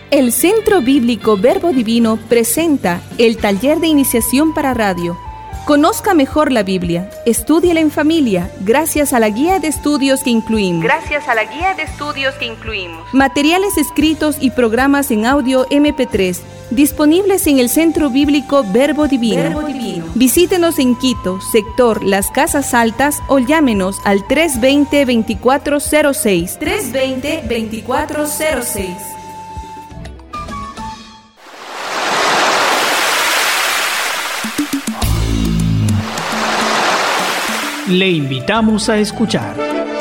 El Centro Bíblico Verbo Divino presenta el taller de iniciación para radio. Conozca mejor la Biblia, estúdiela en familia, gracias a la guía de estudios que incluimos. Materiales escritos y programas en audio MP3, disponibles en el Centro Bíblico Verbo Divino. Visítenos en Quito, sector Las Casas Altas, o llámenos al 320-2406. 320-2406. Le invitamos a escuchar.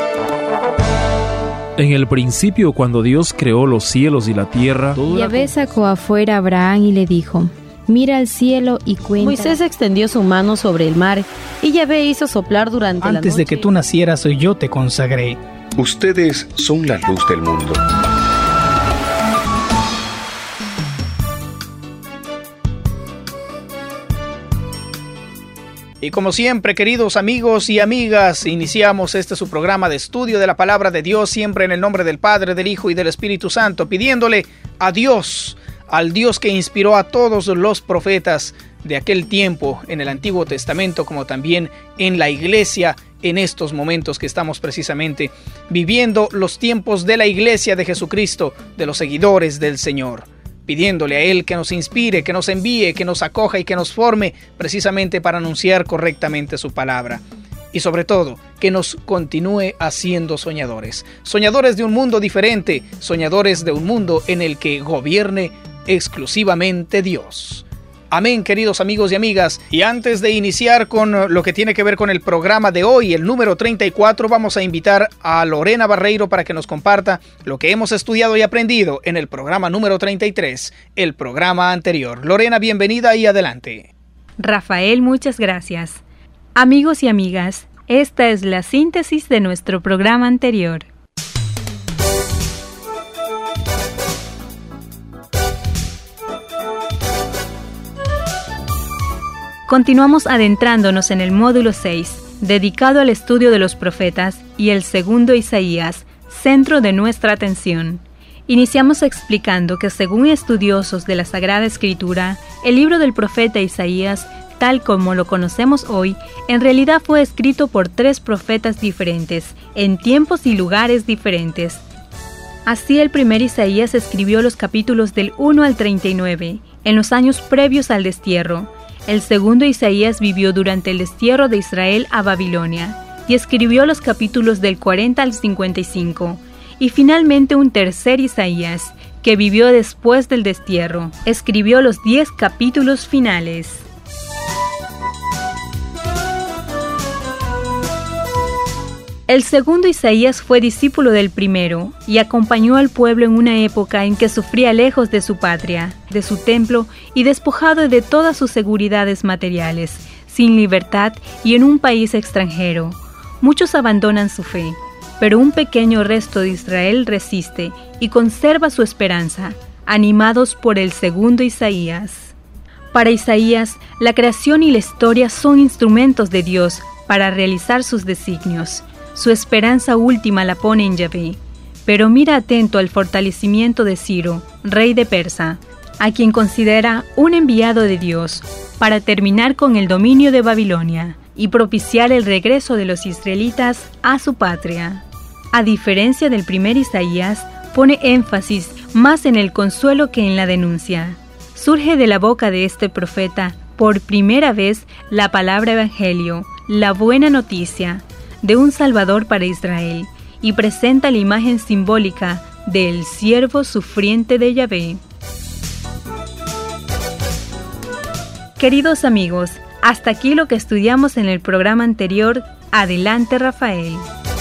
En el principio, cuando Dios creó los cielos y la tierra, Yahvé sacó afuera a Abraham y le dijo: mira al cielo y cuenta. Moisés extendió su mano sobre el mar y Yahvé hizo soplar durante la noche. Antes de que tú nacieras, yo te consagré. Ustedes son la luz del mundo. Y como siempre, queridos amigos y amigas, iniciamos su programa de estudio de la Palabra de Dios, siempre en el nombre del Padre, del Hijo y del Espíritu Santo, pidiéndole a Dios, al Dios que inspiró a todos los profetas de aquel tiempo en el Antiguo Testamento, como también en la Iglesia, en estos momentos que estamos precisamente viviendo los tiempos de la Iglesia de Jesucristo, de los seguidores del Señor. Pidiéndole a Él que nos inspire, que nos envíe, que nos acoja y que nos forme precisamente para anunciar correctamente su palabra. Y sobre todo, que nos continúe haciendo soñadores. Soñadores de un mundo diferente, soñadores de un mundo en el que gobierne exclusivamente Dios. Amén, queridos amigos y amigas. Y antes de iniciar con lo que tiene que ver con el programa de hoy, el número 34, vamos a invitar a Lorena Barreiro para que nos comparta lo que hemos estudiado y aprendido en el programa número 33, el programa anterior. Lorena, bienvenida y adelante. Rafael, muchas gracias. Amigos y amigas, esta es la síntesis de nuestro programa anterior. Continuamos adentrándonos en el módulo 6, dedicado al estudio de los profetas, y el segundo Isaías, centro de nuestra atención. Iniciamos explicando que según estudiosos de la Sagrada Escritura, el libro del profeta Isaías, tal como lo conocemos hoy, en realidad fue escrito por 3 profetas diferentes, en tiempos y lugares diferentes. Así, el primer Isaías escribió los capítulos del 1 al 39, en los años previos al destierro. El segundo Isaías vivió durante el destierro de Israel a Babilonia y escribió los capítulos del 40 al 55. Y finalmente un tercer Isaías, que vivió después del destierro, escribió los 10 capítulos finales. El segundo Isaías fue discípulo del primero y acompañó al pueblo en una época en que sufría lejos de su patria, de su templo y despojado de todas sus seguridades materiales, sin libertad y en un país extranjero. Muchos abandonan su fe, pero un pequeño resto de Israel resiste y conserva su esperanza, animados por el segundo Isaías. Para Isaías, la creación y la historia son instrumentos de Dios para realizar sus designios. Su esperanza última la pone en Yahvé. Pero mira atento al fortalecimiento de Ciro, rey de Persa, a quien considera un enviado de Dios para terminar con el dominio de Babilonia y propiciar el regreso de los israelitas a su patria. A diferencia del primer Isaías, pone énfasis más en el consuelo que en la denuncia. Surge de la boca de este profeta por primera vez la palabra evangelio, la buena noticia de un Salvador para Israel, y presenta la imagen simbólica del siervo sufriente de Yahvé. Queridos amigos, hasta aquí lo que estudiamos en el programa anterior. Adelante, Rafael.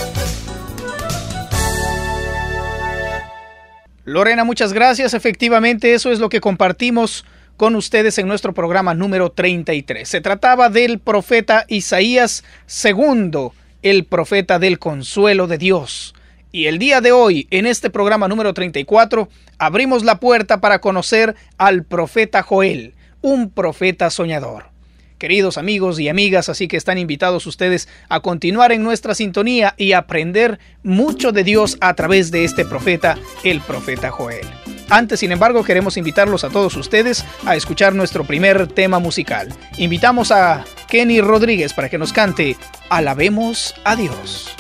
Lorena, muchas gracias. Efectivamente, eso es lo que compartimos con ustedes en nuestro programa número 33. Se trataba del profeta Isaías II, el profeta del consuelo de Dios. Y el día de hoy, en este programa número 34, abrimos la puerta para conocer al profeta Joel, un profeta soñador. queridos amigos y amigas, así que están invitados ustedes a continuar en nuestra sintonía y aprender mucho de Dios a través de este profeta, el profeta Joel. Antes, sin embargo, queremos invitarlos a todos ustedes a escuchar nuestro primer tema musical. Invitamos a Kenny Rodríguez para que nos cante Alabemos a Dios.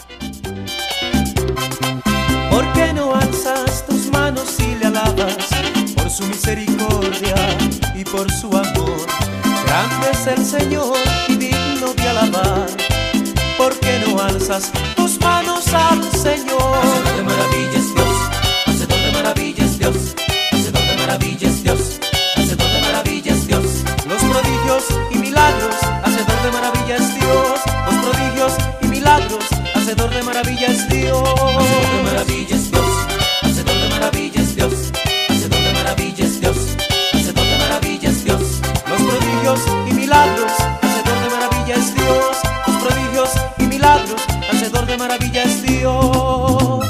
¿Por qué no alzas tus manos y le alabas por su misericordia y por su amor? Grande es el Señor y digno de alabar. ¿Por qué no alzas tus manos al Señor? Hacedor de maravillas Dios, hacedor de maravillas Dios, hacedor de maravillas Dios, hacedor de maravillas Dios. Los prodigios y milagros, hacedor de maravillas Dios. Los prodigios y milagros, hacedor de maravillas Dios. Hacedor de maravillas Dios, hacedor de maravillas Dios, hacedor de maravillas Dios, hacedor de maravillas Dios. Los prodigios y milagros, hacedor de maravillas Dios. Los prodigios y milagros, hacedor de maravillas Dios.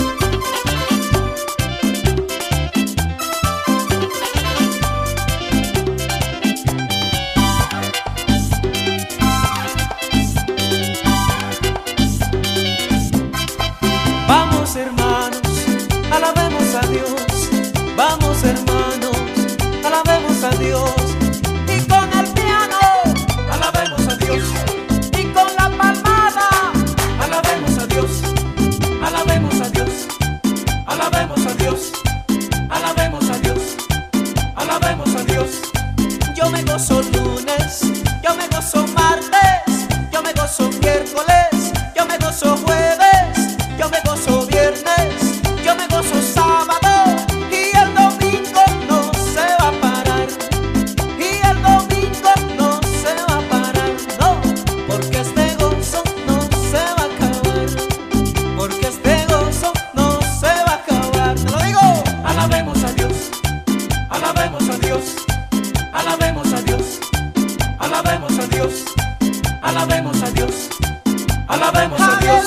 Vamos hermanos, alabemos a Dios. Vamos hermanos, alabemos a Dios. Y con el piano, alabemos a Dios. Y con la palmada, alabemos a Dios. Alabemos a Dios. Alabemos a Dios. Alabemos a Dios. Alabemos a Dios. Yo me gozo lunes, yo me gozo martes, yo me gozo miércoles, yo me gozo jueves, yo me gozo viernes, yo me gozo sábado, y el domingo no se va a parar, y el domingo no se va a parar, no, porque este gozo no se va a acabar, porque este gozo no se va a acabar, te lo digo. Alabemos a Dios, alabemos a Dios, alabemos a Dios, alabemos a Dios, alabemos a Dios, alabemos a Dios.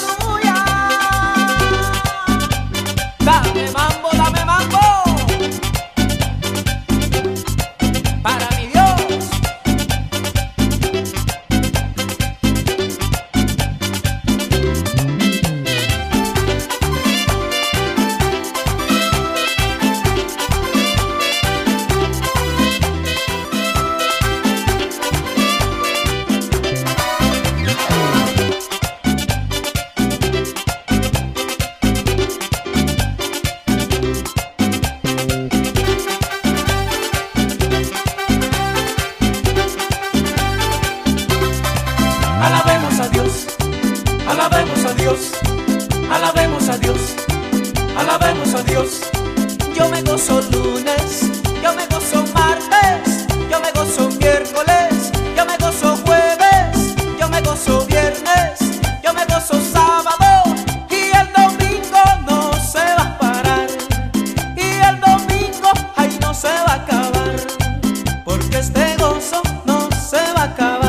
Dame mambo, dame mambo, para mi Dios. Alabemos a Dios, alabemos a Dios, alabemos a Dios, alabemos a Dios. Yo me gozo lunes, yo me gozo martes, yo me gozo miércoles, yo me gozo jueves, yo me gozo viernes, yo me gozo sábado, y el domingo no se va a parar, y el domingo ay no se va a acabar, porque este gozo no se va a acabar.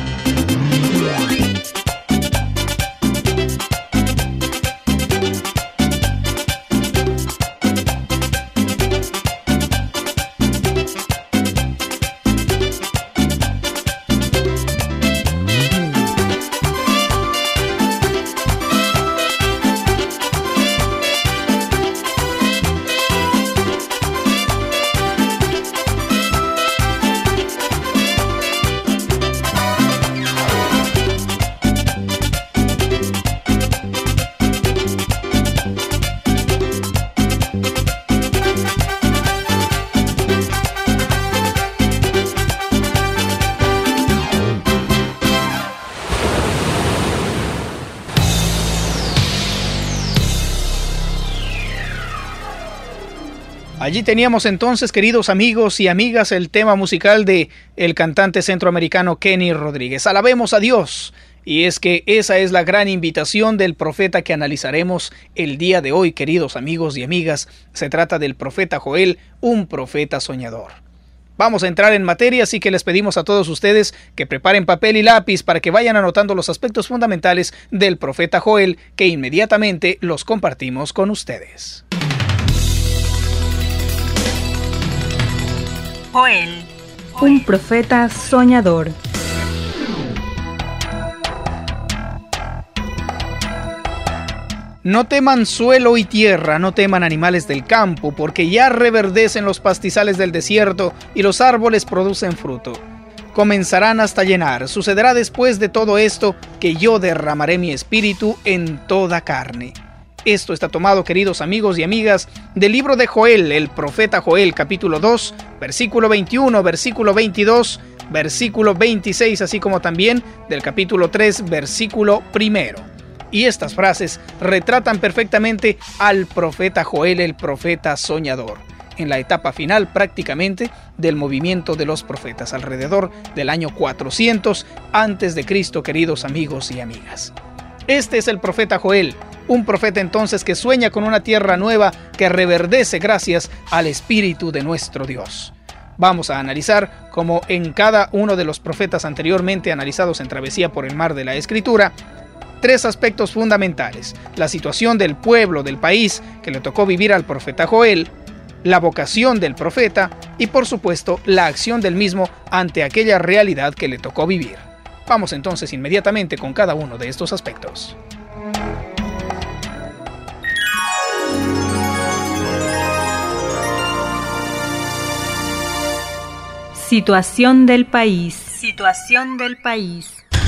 Allí teníamos entonces, queridos amigos y amigas, el tema musical de el cantante centroamericano Kenny Rodríguez. Alabemos a Dios. Y es que esa es la gran invitación del profeta que analizaremos el día de hoy, queridos amigos y amigas. Se trata del profeta Joel, un profeta soñador. Vamos a entrar en materia, así que les pedimos a todos ustedes que preparen papel y lápiz para que vayan anotando los aspectos fundamentales del profeta Joel, que inmediatamente los compartimos con ustedes. Joel, un profeta soñador. No teman suelo y tierra, no teman animales del campo, porque ya reverdecen los pastizales del desierto y los árboles producen fruto. Comenzarán hasta llenar. Sucederá después de todo esto que yo derramaré mi espíritu en toda carne. Esto está tomado, queridos amigos y amigas, del libro de Joel, el profeta Joel, capítulo 2, versículo 21, versículo 22, versículo 26, así como también del capítulo 3, versículo 1. Y estas frases retratan perfectamente al profeta Joel, el profeta soñador, en la etapa final prácticamente del movimiento de los profetas, alrededor del año 400 antes de Cristo, queridos amigos y amigas. Este es el profeta Joel, un profeta entonces que sueña con una tierra nueva que reverdece gracias al Espíritu de nuestro Dios. Vamos a analizar, como en cada uno de los profetas anteriormente analizados en Travesía por el Mar de la Escritura, 3 aspectos fundamentales: la situación del pueblo, del país que le tocó vivir al profeta Joel, la vocación del profeta y, por supuesto, la acción del mismo ante aquella realidad que le tocó vivir. Vamos entonces inmediatamente con cada uno de estos aspectos. Situación del país. Situación del país.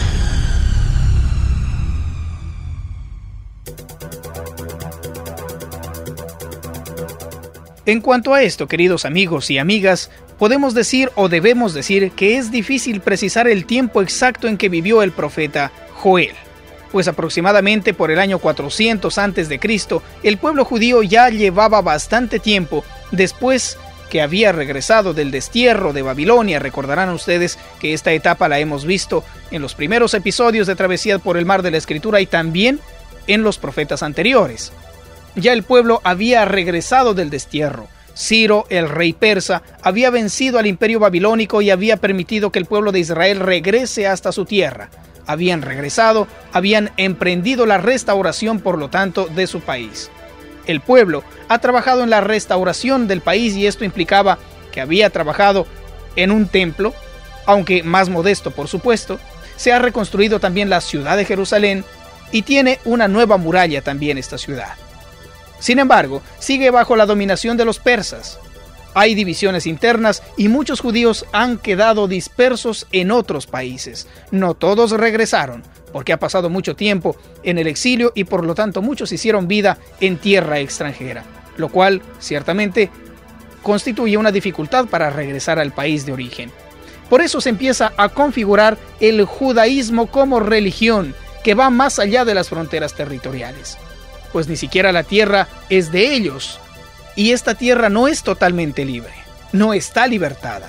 En cuanto a esto, queridos amigos y amigas, podemos decir o debemos decir que es difícil precisar el tiempo exacto en que vivió el profeta Joel, pues aproximadamente por el año 400 a.C., el pueblo judío ya llevaba bastante tiempo después que había regresado del destierro de Babilonia. Recordarán ustedes que esta etapa la hemos visto en los primeros episodios de Travesía por el Mar de la Escritura y también en los profetas anteriores. Ya el pueblo había regresado del destierro. Ciro, el rey persa, había vencido al imperio babilónico y había permitido que el pueblo de Israel regrese hasta su tierra. Habían regresado, habían emprendido la restauración, por lo tanto, de su país. El pueblo ha trabajado en la restauración del país y esto implicaba que había trabajado en un templo, aunque más modesto, por supuesto. Se ha reconstruido también la ciudad de Jerusalén y tiene una nueva muralla también esta ciudad. Sin embargo, sigue bajo la dominación de los persas. Hay divisiones internas y muchos judíos han quedado dispersos en otros países. No todos regresaron, porque ha pasado mucho tiempo en el exilio y por lo tanto muchos hicieron vida en tierra extranjera, lo cual ciertamente constituye una dificultad para regresar al país de origen. Por eso se empieza a configurar el judaísmo como religión que va más allá de las fronteras territoriales, pues ni siquiera la tierra es de ellos, y esta tierra no es totalmente libre, no está libertada.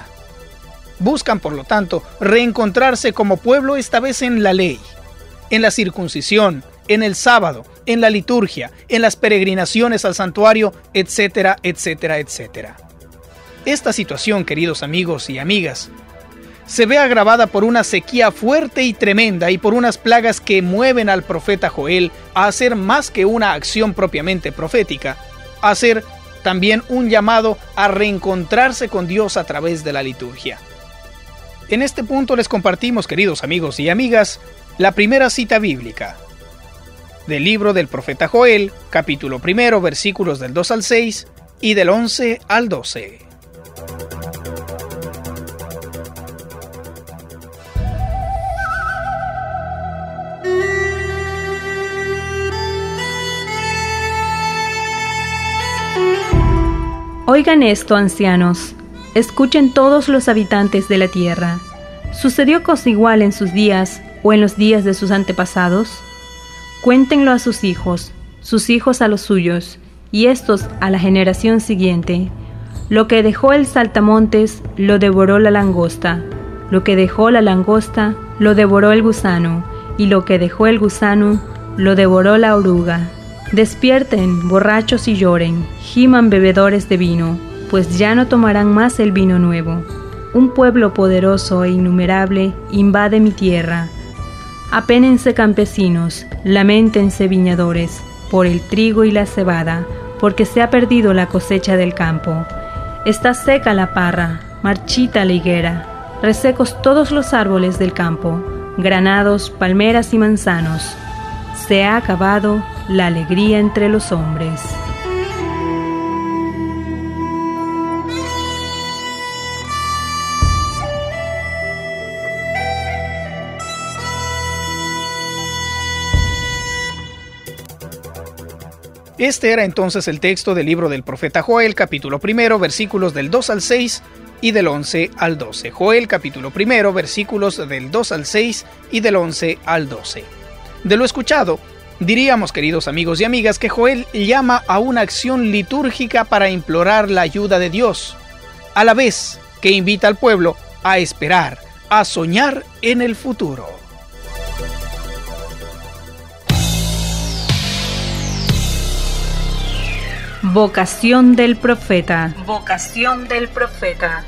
Buscan, por lo tanto, reencontrarse como pueblo, esta vez en la ley, en la circuncisión, en el sábado, en la liturgia, en las peregrinaciones al santuario, etcétera, etcétera, etcétera. Esta situación, queridos amigos y amigas, se ve agravada por una sequía fuerte y tremenda y por unas plagas que mueven al profeta Joel a hacer más que una acción propiamente profética, a hacer también un llamado a reencontrarse con Dios a través de la liturgia. En este punto les compartimos, queridos amigos y amigas, la primera cita bíblica del libro del profeta Joel, capítulo 1, versículos del 2 al 6 y del 11 al 12. Oigan esto, ancianos, escuchen todos los habitantes de la tierra. ¿Sucedió cosa igual en sus días o en los días de sus antepasados? Cuéntenlo a sus hijos a los suyos, y estos a la generación siguiente. Lo que dejó el saltamontes, lo devoró la langosta. Lo que dejó la langosta, lo devoró el gusano. Y lo que dejó el gusano, lo devoró la oruga. Despierten, borrachos, y lloren, giman bebedores de vino, pues ya no tomarán más el vino nuevo. Un pueblo poderoso e innumerable invade mi tierra. Apénense campesinos, lamentense viñadores, por el trigo y la cebada, porque se ha perdido la cosecha del campo. Está seca la parra, marchita la higuera, resecos todos los árboles del campo, granados, palmeras y manzanos. Se ha acabado la alegría entre los hombres. Este era entonces el texto del libro del profeta Joel, capítulo 1, versículos del 2 al 6 y del 11 al 12. Joel, capítulo 1, versículos del 2 al 6 y del 11 al 12. De lo escuchado, diríamos, queridos amigos y amigas, que Joel llama a una acción litúrgica para implorar la ayuda de Dios, a la vez que invita al pueblo a esperar, a soñar en el futuro. Vocación del profeta. Vocación del profeta.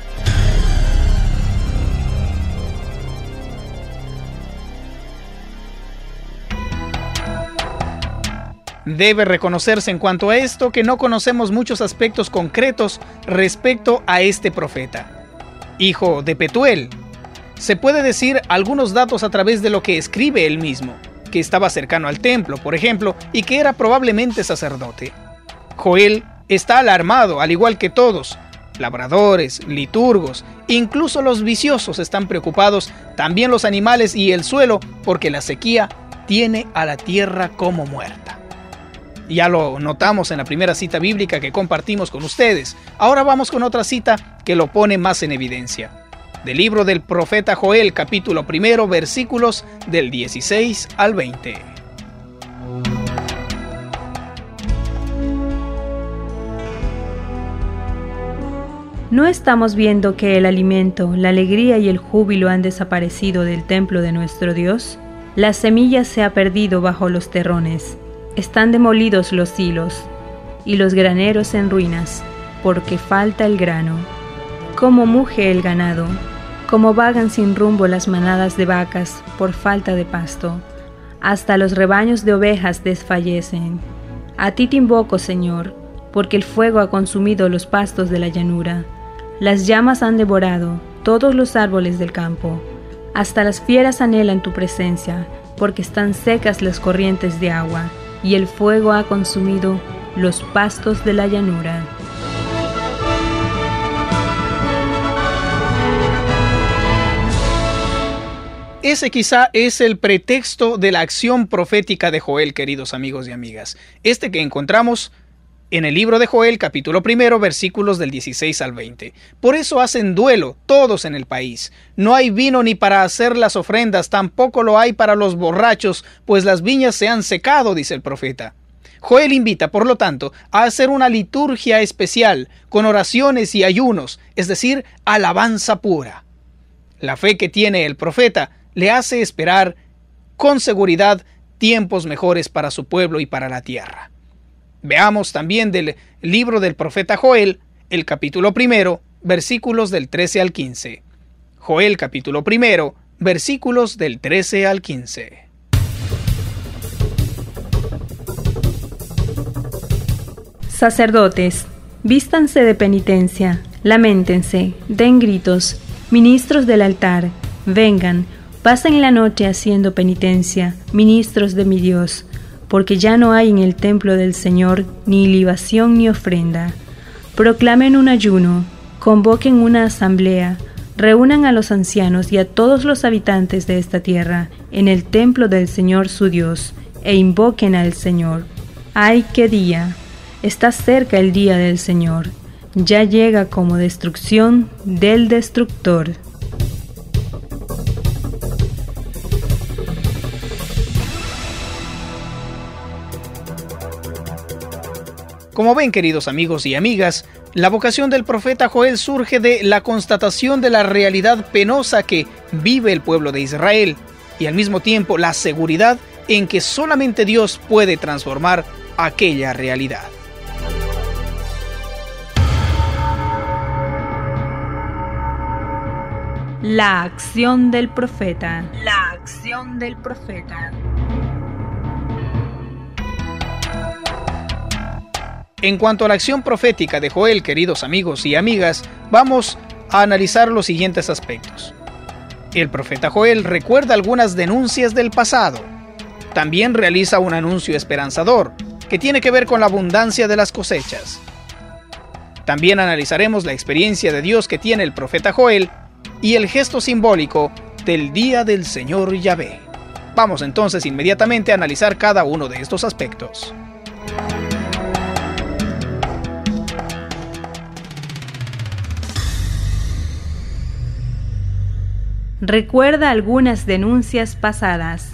Debe reconocerse en cuanto a esto que no conocemos muchos aspectos concretos respecto a este profeta. Hijo de Petuel. Se puede decir algunos datos a través de lo que escribe él mismo, que estaba cercano al templo, por ejemplo, y que era probablemente sacerdote. Joel está alarmado, al igual que todos. Labradores, liturgos, incluso los viciosos están preocupados, también los animales y el suelo, porque la sequía tiene a la tierra como muerta. Ya lo notamos en la primera cita bíblica que compartimos con ustedes. Ahora vamos con otra cita que lo pone más en evidencia. Del libro del profeta Joel, capítulo 1, versículos del 16 al 20. ¿No estamos viendo que el alimento, la alegría y el júbilo han desaparecido del templo de nuestro Dios? La semilla se ha perdido bajo los terrones, están demolidos los hilos, y los graneros en ruinas, porque falta el grano. Como muge el ganado, como vagan sin rumbo las manadas de vacas por falta de pasto, hasta los rebaños de ovejas desfallecen. A ti te invoco, Señor, porque el fuego ha consumido los pastos de la llanura. Las llamas han devorado todos los árboles del campo. Hasta las fieras anhelan tu presencia, porque están secas las corrientes de agua, y el fuego ha consumido los pastos de la llanura. Ese quizá es el pretexto de la acción profética de Joel, queridos amigos y amigas. Este que encontramos en el libro de Joel, capítulo 1, versículos del 16 al 20. Por eso hacen duelo todos en el país. No hay vino ni para hacer las ofrendas, tampoco lo hay para los borrachos, pues las viñas se han secado, dice el profeta. Joel invita, por lo tanto, a hacer una liturgia especial, con oraciones y ayunos, es decir, alabanza pura. La fe que tiene el profeta le hace esperar con seguridad tiempos mejores para su pueblo y para la tierra. Veamos también del libro del profeta Joel, el capítulo 1, versículos del 13 al 15. Joel, capítulo 1, versículos del 13 al 15. Sacerdotes, vístanse de penitencia, lamentense, den gritos, ministros del altar, vengan, pasen la noche haciendo penitencia, ministros de mi Dios, porque ya no hay en el templo del Señor ni libación ni ofrenda. Proclamen un ayuno, convoquen una asamblea, reúnan a los ancianos y a todos los habitantes de esta tierra en el templo del Señor su Dios, e invoquen al Señor. ¡Ay, qué día! Está cerca el día del Señor, ya llega como destrucción del destructor. Como ven, queridos amigos y amigas, la vocación del profeta Joel surge de la constatación de la realidad penosa que vive el pueblo de Israel y al mismo tiempo la seguridad en que solamente Dios puede transformar aquella realidad. La acción del profeta. La acción del profeta. En cuanto a la acción profética de Joel, queridos amigos y amigas, vamos a analizar los siguientes aspectos. El profeta Joel recuerda algunas denuncias del pasado. también realiza un anuncio esperanzador, que tiene que ver con la abundancia de las cosechas. También analizaremos la experiencia de Dios que tiene el profeta Joel y el gesto simbólico del día del Señor Yahvé. Vamos entonces inmediatamente a analizar cada uno de estos aspectos. Recuerda algunas denuncias pasadas.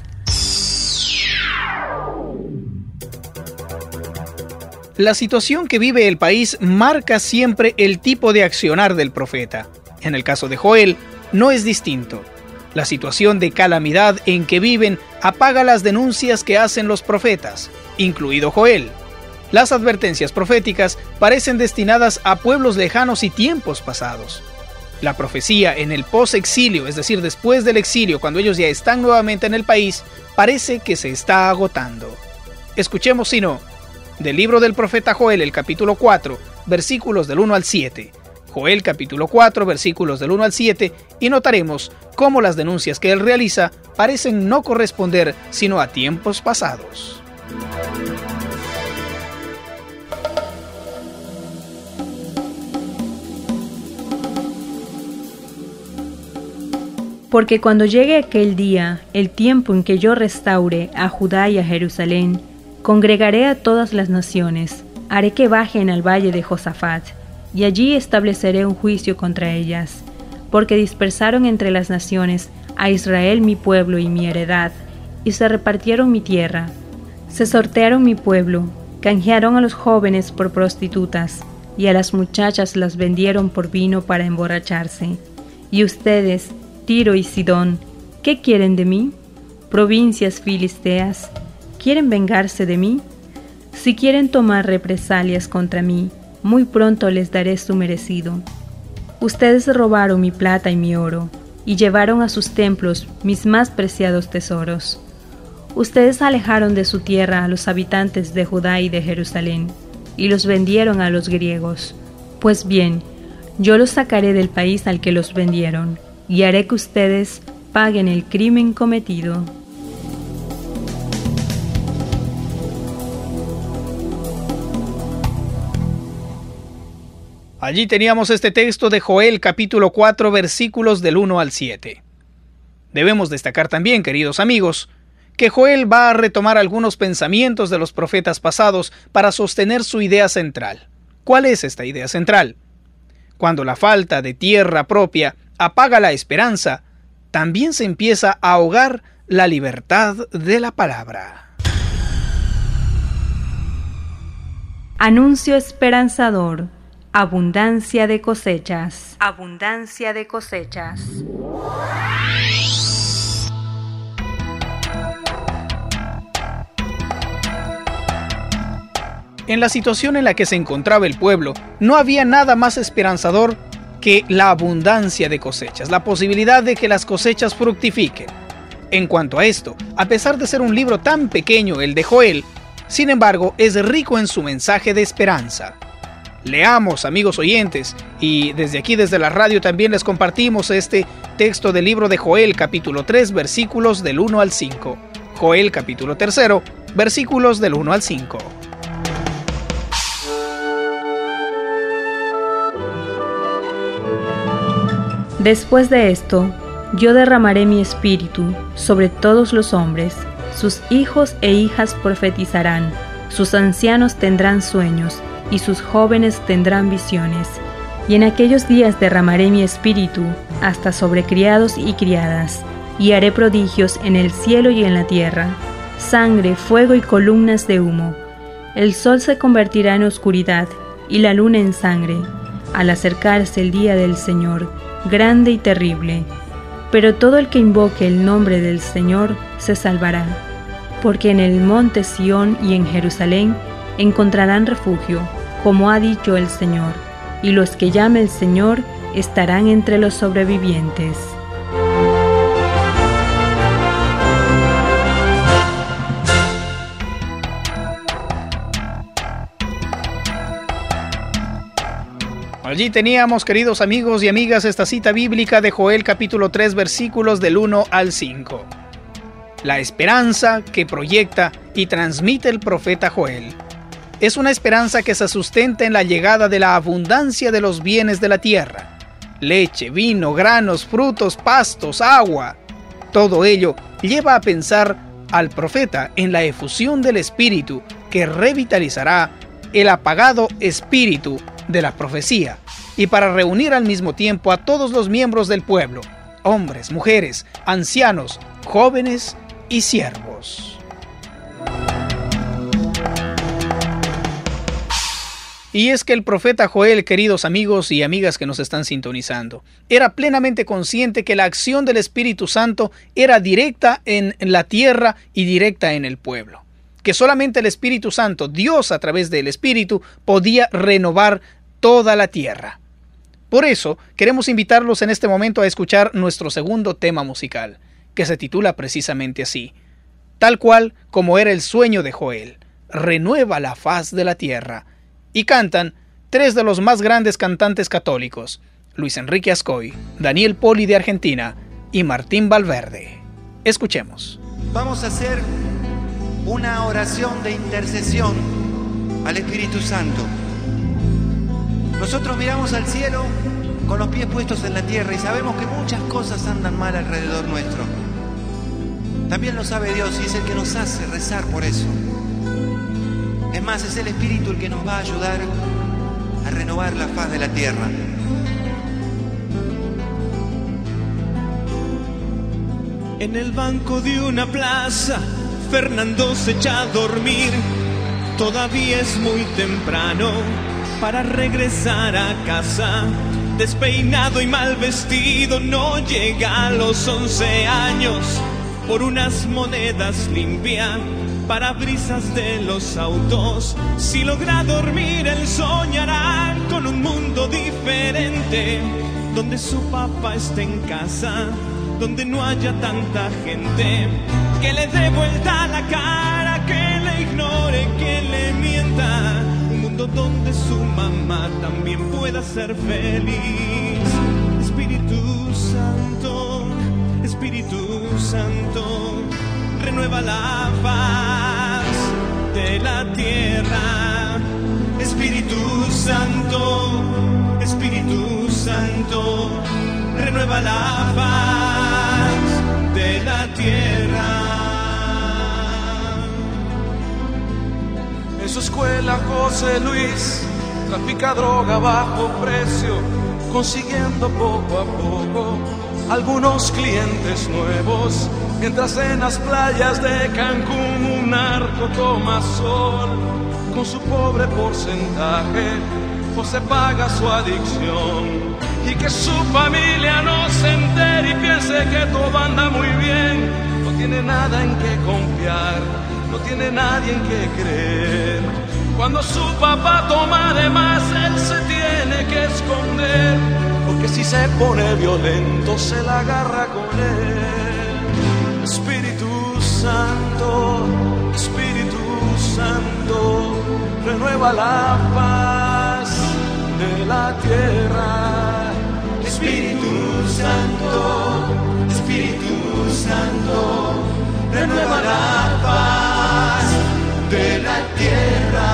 La situación que vive el país marca siempre el tipo de accionar del profeta. En el caso de Joel, no es distinto. La situación de calamidad en que viven apaga las denuncias que hacen los profetas, incluido Joel. Las advertencias proféticas parecen destinadas a pueblos lejanos y tiempos pasados. La profecía en el post-exilio, es decir, después del exilio, cuando ellos ya están nuevamente en el país, parece que se está agotando. Escuchemos, si no, del libro del profeta Joel, el capítulo 4, versículos del 1 al 7. Joel capítulo 4, versículos del 1 al 7, y notaremos cómo las denuncias que él realiza parecen no corresponder sino a tiempos pasados. Porque cuando llegue aquel día, el tiempo en que yo restaure a Judá y a Jerusalén, congregaré a todas las naciones, haré que bajen al valle de Josafat, y allí estableceré un juicio contra ellas, porque dispersaron entre las naciones a Israel mi pueblo y mi heredad, y se repartieron mi tierra. Se sortearon mi pueblo, canjearon a los jóvenes por prostitutas, y a las muchachas las vendieron por vino para emborracharse. Y ustedes, Tiro y Sidón, ¿qué quieren de mí? Provincias filisteas, ¿quieren vengarse de mí? Si quieren tomar represalias contra mí, muy pronto les daré su merecido. Ustedes robaron mi plata y mi oro, y llevaron a sus templos mis más preciados tesoros. Ustedes alejaron de su tierra a los habitantes de Judá y de Jerusalén, y los vendieron a los griegos. Pues bien, yo los sacaré del país al que los vendieron, y haré que ustedes paguen el crimen cometido. Allí teníamos este texto de Joel capítulo 4 versículos del 1 al 7. Debemos destacar también, queridos amigos, que Joel va a retomar algunos pensamientos de los profetas pasados para sostener su idea central. ¿Cuál es esta idea central? Cuando la falta de tierra propia apaga la esperanza, también se empieza a ahogar la libertad de la palabra. Anuncio esperanzador. Abundancia de cosechas. Abundancia de cosechas. En la situación en la que se encontraba el pueblo, no había nada más esperanzador que la abundancia de cosechas, la posibilidad de que las cosechas fructifiquen. En cuanto a esto, a pesar de ser un libro tan pequeño, el de Joel, sin embargo, es rico en su mensaje de esperanza. Leamos, amigos oyentes, y desde aquí, desde la radio, también les compartimos este texto del libro de Joel, capítulo 3, versículos del 1 al 5. Joel, capítulo 3, versículos del 1 al 5. Después de esto, yo derramaré mi espíritu sobre todos los hombres. Sus hijos e hijas profetizarán, sus ancianos tendrán sueños, y sus jóvenes tendrán visiones. Y en aquellos días derramaré mi espíritu hasta sobre criados y criadas, y haré prodigios en el cielo y en la tierra, sangre, fuego y columnas de humo. El sol se convertirá en oscuridad, y la luna en sangre, al acercarse el día del Señor, grande y terrible. Pero todo el que invoque el nombre del Señor se salvará, porque en el monte Sión y en Jerusalén encontrarán refugio, como ha dicho el Señor, y los que llame el Señor estarán entre los sobrevivientes. Allí teníamos, queridos amigos y amigas, esta cita bíblica de Joel capítulo 3 versículos del 1 al 5. la esperanza que proyecta y transmite el profeta Joel. Es una esperanza que se sustenta en la llegada de la abundancia de los bienes de la tierra. Leche, vino, granos, frutos, pastos, agua. Todo ello lleva a pensar al profeta en la efusión del Espíritu que revitalizará el apagado espíritu de la profecía y para reunir al mismo tiempo a todos los miembros del pueblo, hombres, mujeres, ancianos, jóvenes y siervos. Y es que el profeta Joel, queridos amigos y amigas que nos están sintonizando, era plenamente consciente que la acción del Espíritu Santo era directa en la tierra y directa en el pueblo. Que solamente el Espíritu Santo, Dios a través del Espíritu, podía renovar toda la tierra. Por eso, queremos invitarlos en este momento a escuchar nuestro segundo tema musical, que se titula precisamente así, tal cual como era el sueño de Joel, renueva la faz de la tierra. Y cantan tres de los más grandes cantantes católicos, Luis Enrique Ascoy, Daniel Poli de Argentina y Martín Valverde. Escuchemos. Vamos a hacer una oración de intercesión al Espíritu Santo. Nosotros miramos al cielo con los pies puestos en la tierra y sabemos que muchas cosas andan mal alrededor nuestro. También lo sabe Dios y es el que nos hace rezar por eso. Es más, es el Espíritu el que nos va a ayudar a renovar la faz de la tierra. En el banco de una plaza, Fernando se echa a dormir. Todavía es muy temprano para regresar a casa. Despeinado y mal vestido, no llega a los 11 años. Por unas monedas limpia parabrisas de los autos. Si logra dormir, él soñará con un mundo diferente, donde su papá esté en casa, donde no haya tanta gente que le dé vuelta la cara, que le ignore, que le mienta. Un mundo donde su mamá también pueda ser feliz. Espíritu Santo, Espíritu Santo, renueva la faz de la tierra. Espíritu Santo, Espíritu Santo, renueva la faz de la tierra. En su escuela José Luis trafica droga a bajo precio, consiguiendo poco a poco algunos clientes nuevos. Mientras en las playas de Cancún un narco toma sol, con su pobre porcentaje José paga su adicción. Y que su familia no se entere y piense que todo anda muy bien. No tiene nada en que confiar, no tiene nadie en que creer. Cuando su papá toma de más, él se tiene que esconder, porque si se pone violento se la agarra con él. Espíritu Santo, Espíritu Santo, renueva la paz de la tierra. Espíritu Santo, Espíritu Santo, renueva la paz de la tierra.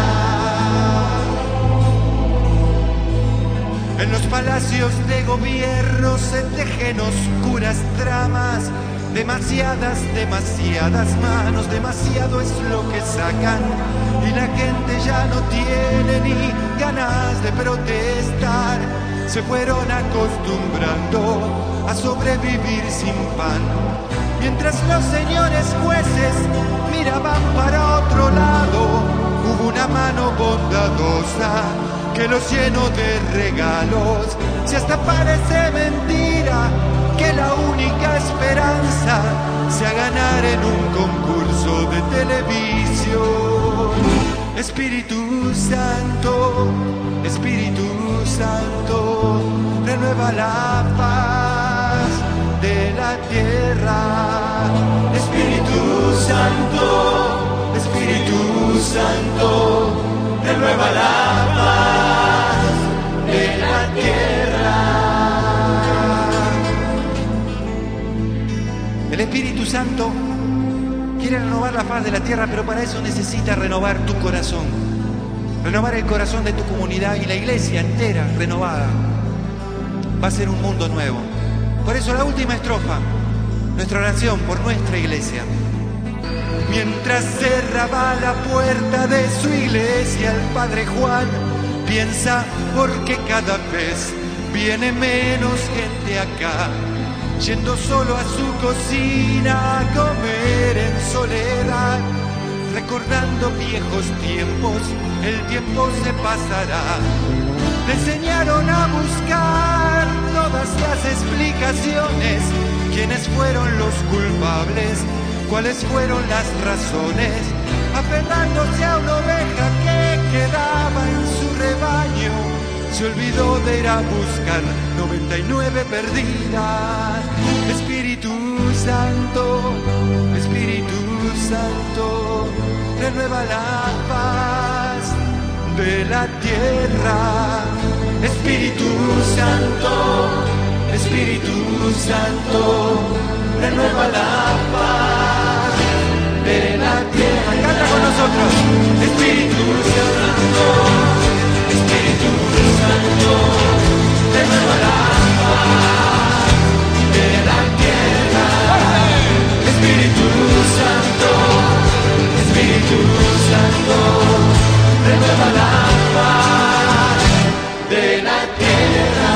En los palacios de gobierno se tejen oscuras tramas. Demasiadas manos, demasiado es lo que sacan. Y la gente ya no tiene ni ganas de protestar. Se fueron acostumbrando a sobrevivir sin pan. Mientras los señores jueces miraban para otro lado, hubo una mano bondadosa que los llenó de regalos. Si hasta parece mentira que la única esperanza sea ganar en un concurso de televisión. Espíritu Santo, Espíritu Santo, renueva la paz de la tierra. Espíritu Santo, Espíritu Santo, renueva la paz de la tierra. El Espíritu Santo quiere renovar la faz de la tierra, pero para eso necesita renovar tu corazón. Renovar el corazón de tu comunidad y la iglesia entera renovada. Va a ser un mundo nuevo. Por eso la última estrofa, nuestra oración por nuestra iglesia. Mientras cerraba la puerta de su iglesia, el padre Juan piensa porque cada vez viene menos gente acá, yendo solo a su cocina a comer en soledad, recordando viejos tiempos, el tiempo se pasará. Le enseñaron a buscar todas las explicaciones, quiénes fueron los culpables, cuáles fueron las razones, aferrándose a una oveja que quedaba en su rebaño, se olvidó de ir a buscar 99 perdidas. Espíritu Santo, renueva la paz de la tierra. Espíritu Santo, renueva la paz de la tierra. Canta con nosotros. Espíritu Santo, renueva la paz de la tierra. Espíritu Santo, renueva la paz de la tierra.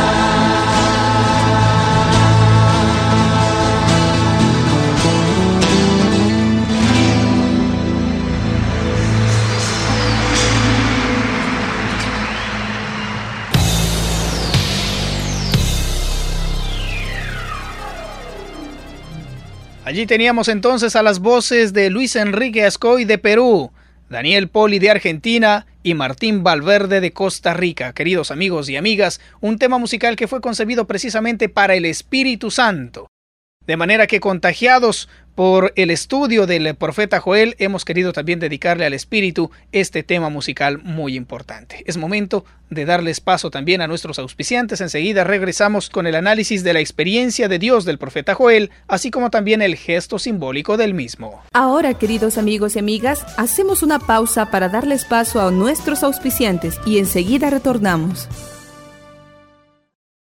Allí teníamos entonces a las voces de Luis Enrique Ascoy de Perú, Daniel Poli de Argentina y Martín Valverde de Costa Rica. Queridos amigos y amigas, un tema musical que fue concebido precisamente para el Espíritu Santo. De manera que, contagiados por el estudio del profeta Joel, hemos querido también dedicarle al Espíritu este tema musical muy importante. Es momento de darles paso también a nuestros auspiciantes. Enseguida regresamos con el análisis de la experiencia de Dios del profeta Joel, así como también el gesto simbólico del mismo. Ahora, queridos amigos y amigas, hacemos una pausa para darles paso a nuestros auspiciantes y enseguida retornamos.